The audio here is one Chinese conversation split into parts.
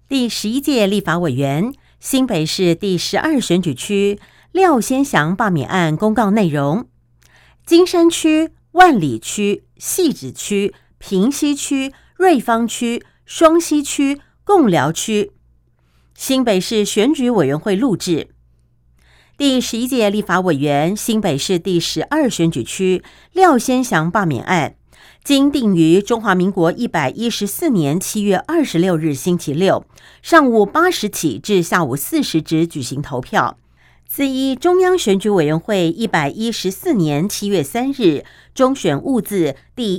第11届立法委员，新北市第12选举区廖先祥罢免案公告内容：金山区、万里区、汐止区、平西区、瑞芳区、双溪区、贡寮区。新北市选举委员会录制。第11届立法委员，新北市第12选举区廖先祥罢免案，经定于中华民国114年7月26日星期六上午8时起至下午4时止举行投票。自依中央选举委员会114年7月3日中选务字第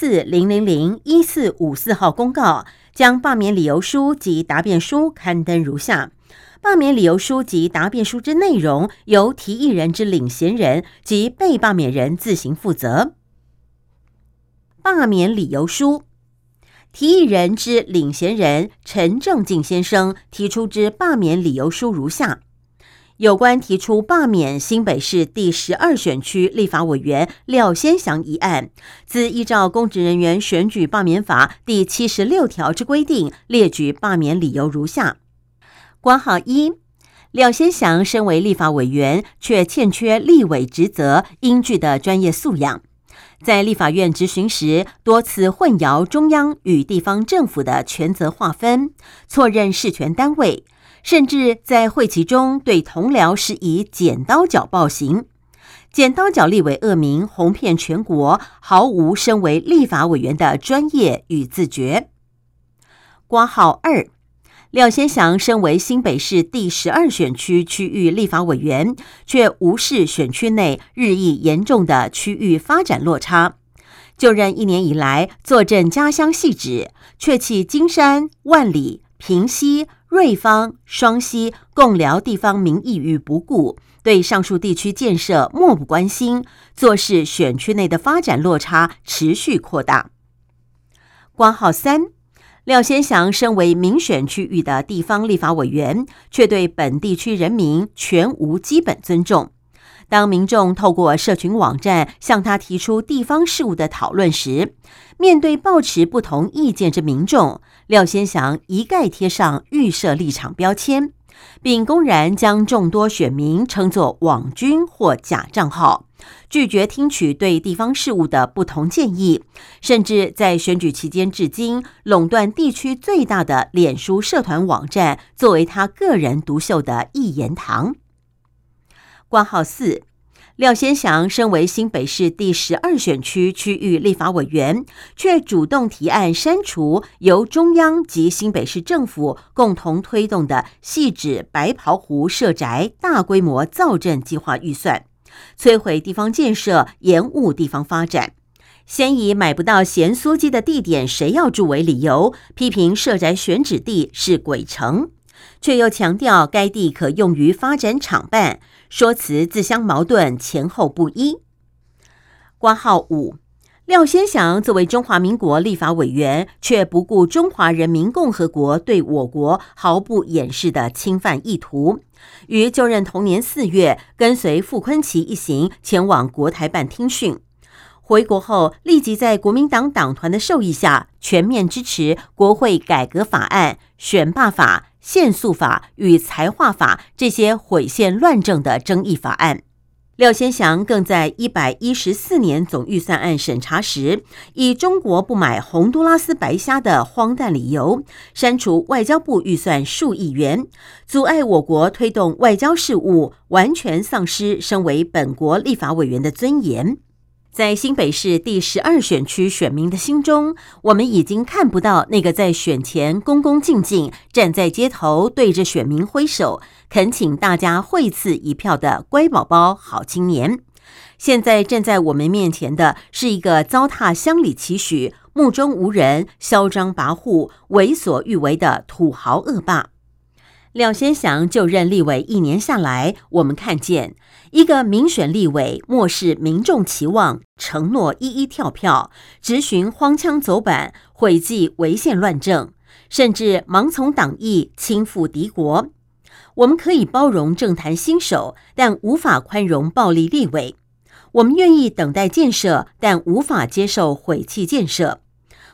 114-000-1454号公告，将罢免理由书及答辩书刊登如下。罢免理由书及答辩书之内容，由提议人之领衔人及被罢免人自行负责。罢免理由书，提议人之领衔人陈正敬先生提出之罢免理由书如下：有关提出罢免新北市第12选区立法委员廖先祥一案，自依照公职人员选举罢免法第76条之规定，列举罢免理由如下。括号1，廖先祥身为立法委员，却欠缺立委职责应具的专业素养，在立法院质询时，多次混淆中央与地方政府的权责划分，错认事权单位，甚至在会期中对同僚施以剪刀脚暴行。剪刀脚立委恶名红遍全国，毫无身为立法委员的专业与自觉。括号2，廖先祥身为新北市第12选区区域立法委员，却无视选区内日益严重的区域发展落差。就任1年以来，坐镇家乡汐止，却弃金山、万里、平西、瑞芳、双溪、贡寮地方民意于不顾，对上述地区建设漠不关心，坐视选区内的发展落差持续扩大。括号3，廖先祥身为民选区域的地方立法委员，却对本地区人民全无基本尊重。当民众透过社群网站向他提出地方事务的讨论时，面对抱持不同意见之民众，廖先祥一概贴上预设立场标签，并公然将众多选民称作网军或假账号，拒绝听取对地方事务的不同建议，甚至在选举期间至今垄断地区最大的脸书社团网站，作为他个人独秀的一言堂。括号4，廖先祥身为新北市第12选区区域立法委员，却主动提案删除由中央及新北市政府共同推动的汐止白袍湖社宅大规模造镇计划预算，摧毁地方建设，延误地方发展。先以买不到咸酥鸡的地点谁要住为理由，批评社宅选址地是鬼城，却又强调该地可用于发展厂办，说辞自相矛盾，前后不一。括号5，廖先祥作为中华民国立法委员，却不顾中华人民共和国对我国毫不掩饰的侵犯意图，于就任同年4月，跟随傅崐萁一行前往国台办听讯。回国后，立即在国民党党团的授意下，全面支持国会改革法案、选罢法、限诉法与财划法这些毁宪乱政的争议法案。廖先祥更在114年总预算案审查时，以中国不买洪都拉斯白虾的荒诞理由，删除外交部预算数亿元，阻碍我国推动外交事务，完全丧失身为本国立法委员的尊严。在新北市第12选区选民的心中，我们已经看不到那个在选前恭恭敬敬站在街头对着选民挥手，恳请大家惠赐一票的乖宝宝好青年。现在站在我们面前的是一个糟蹋乡里期许、目中无人、嚣张跋扈、为所欲为的土豪恶霸。廖先祥就任立委1年下来，我们看见一个民选立委漠视民众期望，承诺一一跳票，执行荒腔走板，毁迹违宪乱政，甚至盲从党意，亲附敌国。我们可以包容政坛新手，但无法宽容暴力立委。我们愿意等待建设，但无法接受毁弃建设。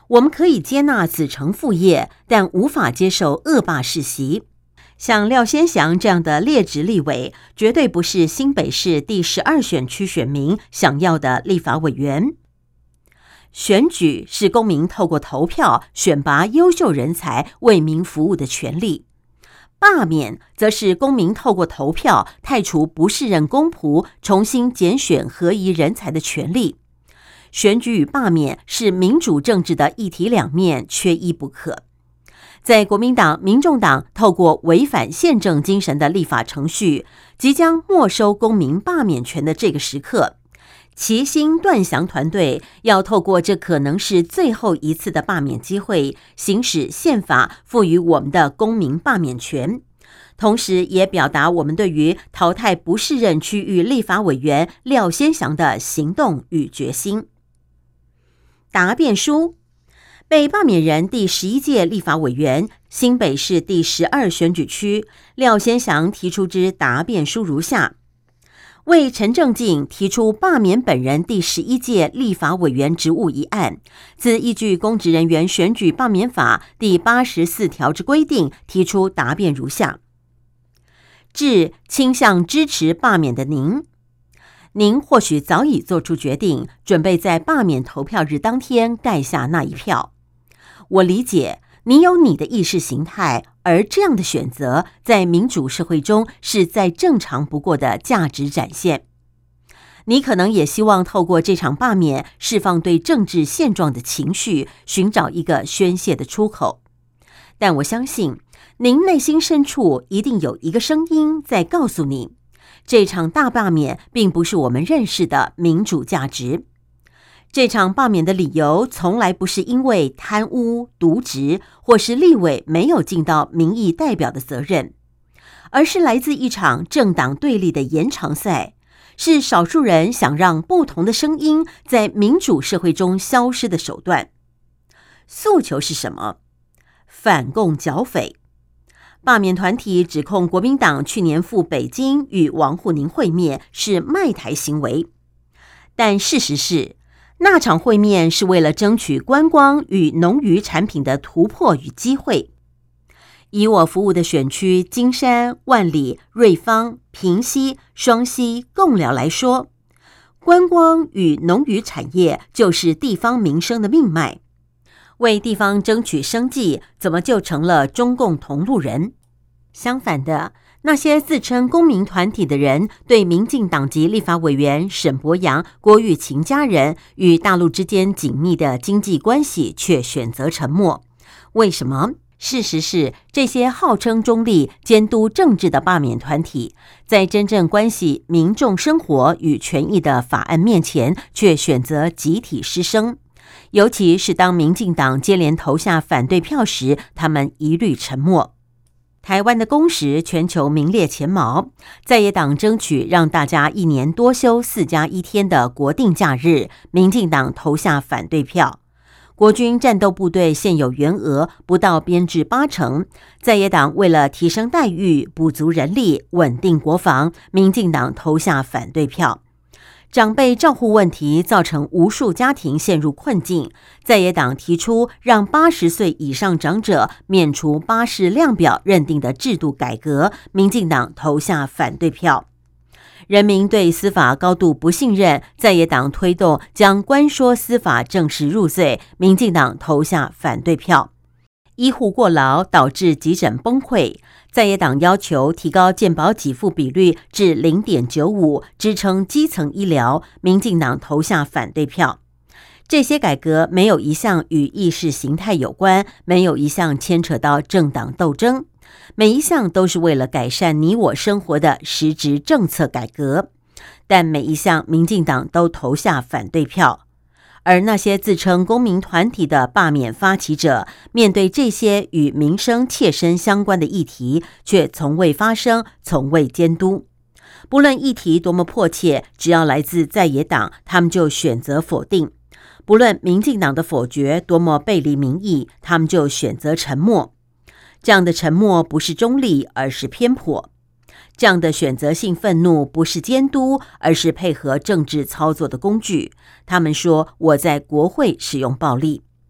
我们可以接纳子承父业，但无法接受恶霸世袭。像廖先祥这样的劣质立委，绝对不是新北市第12选区选民想要的立法委员。选举是公民透过投票选拔优秀人才为民服务的权利，罢免则是公民透过投票汰除不适任公仆，重新拣选合宜人才的权利。选举与罢免是民主政治的一体两面，缺一不可。在国民党、民众党透过违反宪政精神的立法程序，即将没收公民罢免权的这个时刻，齐心断翔团队要透过这可能是最后一次的罢免机会，行使宪法赋予我们的公民罢免权，同时也表达我们对于淘汰不适任区域立法委员廖先祥的行动与决心。答辩书。被罢免人第11届立法委员，新北市第12选举区廖先祥提出之答辩书如下：为陈正进提出罢免本人第11届立法委员职务一案，自依据公职人员选举罢免法第84条之规定，提出答辩如下：致倾向支持罢免的您或许早已做出决定，准备在罢免投票日当天盖下那一票。我理解你有你的意识形态，而这样的选择在民主社会中是再正常不过的价值展现。你可能也希望透过这场罢免释放对政治现状的情绪，寻找一个宣泄的出口。但我相信您内心深处一定有一个声音在告诉你，这场大罢免并不是我们认识的民主价值。这场罢免的理由从来不是因为贪污、渎职，或是立委没有尽到民意代表的责任，而是来自一场政党对立的延长赛，是少数人想让不同的声音在民主社会中消失的手段。诉求是什么？反共剿匪。罢免团体指控国民党去年赴北京与王沪宁会面是卖台行为，但事实是那场会面是为了争取观光与农渔产品的突破与机会。以我服务的选区金山、万里、瑞芳、平溪、双溪、贡寮来说，观光与农渔产业就是地方民生的命脉。为地方争取生计，怎么就成了中共同路人？相反的，那些自称公民团体的人，对民进党籍立法委员沈伯洋、郭玉琴家人与大陆之间紧密的经济关系却选择沉默。为什么？事实是，这些号称中立、监督政治的罢免团体，在真正关系民众生活与权益的法案面前，却选择集体失声。尤其是当民进党接连投下反对票时，他们一律沉默。台湾的工时全球名列前茅，在野党争取让大家一年多休4+1天的国定假日，民进党投下反对票。国军战斗部队现有员额不到编制80%，在野党为了提升待遇、补足人力、稳定国防，民进党投下反对票。长辈照护问题造成无数家庭陷入困境，在野党提出让80岁以上长者免除巴士量表认定的制度改革，民进党投下反对票。人民对司法高度不信任，在野党推动将关说司法正式入罪，民进党投下反对票。医护过劳导致急诊崩溃，在野党要求提高健保给付比率至 0.95， 支撑基层医疗，民进党投下反对票。这些改革没有一项与意识形态有关，没有一项牵扯到政党斗争，每一项都是为了改善你我生活的实质政策改革，但每一项民进党都投下反对票。而那些自称公民团体的罢免发起者，面对这些与民生切身相关的议题，却从未发声，从未监督。不论议题多么迫切，只要来自在野党，他们就选择否定；不论民进党的否决多么背离民意，他们就选择沉默。这样的沉默不是中立，而是偏颇。这样的选择性愤怒不是监督，而是配合政治操作的工具。他们说我在国会使用暴力。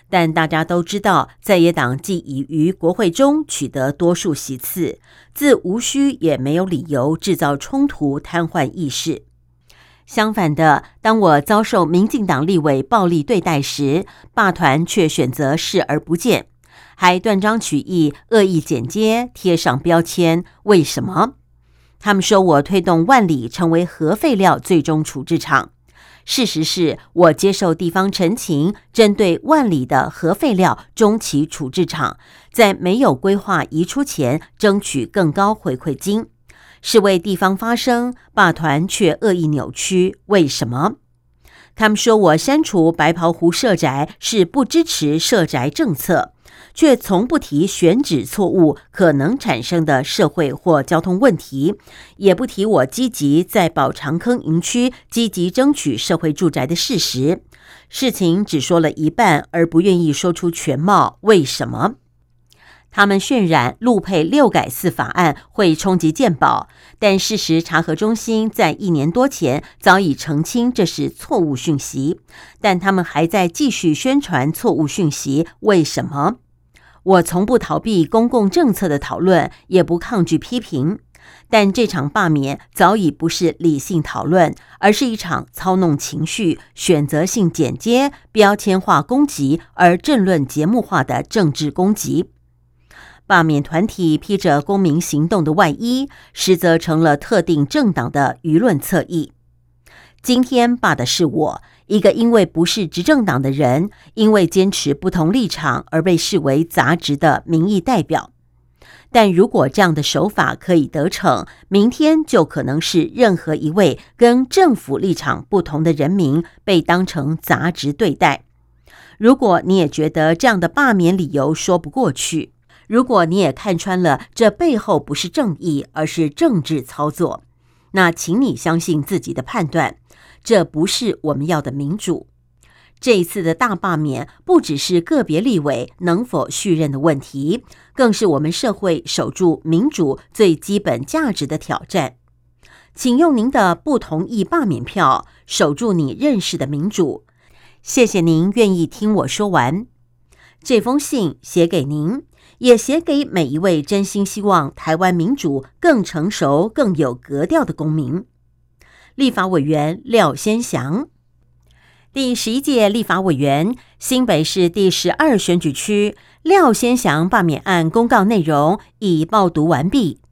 但大家都知道，在野党既已于国会中取得多数席次，自无需也没有理由制造冲突、瘫痪议事。相反的，当我遭受民进党立委暴力对待时，罢团却选择视而不见，还断章取义、恶意剪接、贴上标签。为什么？他们说我推动万里成为核废料最终处置场。事实是我接受地方陈情，针对万里的核废料中期处置场，在没有规划移出前争取更高回馈金，是为地方发声，罢团却恶意扭曲。为什么？他们说我删除白袍湖社宅是不支持社宅政策，却从不提选址错误可能产生的社会或交通问题，也不提我积极在宝长坑营区积极争取社会住宅的事实。事情只说了一半，而不愿意说出全貌。为什么？他们渲染陆配6改4法案会冲击健保，但事实查核中心在1年多前早已澄清这是错误讯息，但他们还在继续宣传错误讯息。为什么？我从不逃避公共政策的讨论，也不抗拒批评，但这场罢免早已不是理性讨论，而是一场操弄情绪、选择性剪接、标签化攻击而政论节目化的政治攻击。罢免团体披着公民行动的外衣，实则成了特定政党的舆论侧翼。今天罢的是我，一个因为不是执政党的人，因为坚持不同立场而被视为杂质的民意代表。但如果这样的手法可以得逞，明天就可能是任何一位跟政府立场不同的人民被当成杂质对待。如果你也觉得这样的罢免理由说不过去，如果你也看穿了这背后不是正义，而是政治操作，那请你相信自己的判断，这不是我们要的民主。这一次的大罢免不只是个别立委能否续任的问题，更是我们社会守住民主最基本价值的挑战。请用您的不同意罢免票守住你认识的民主。谢谢您愿意听我说完。这封信写给您，也写给每一位真心希望台湾民主更成熟、更有格调的公民。立法委员廖先祥。第11届立法委员，新北市第12选举区廖先祥罢免案公告内容已报读完毕。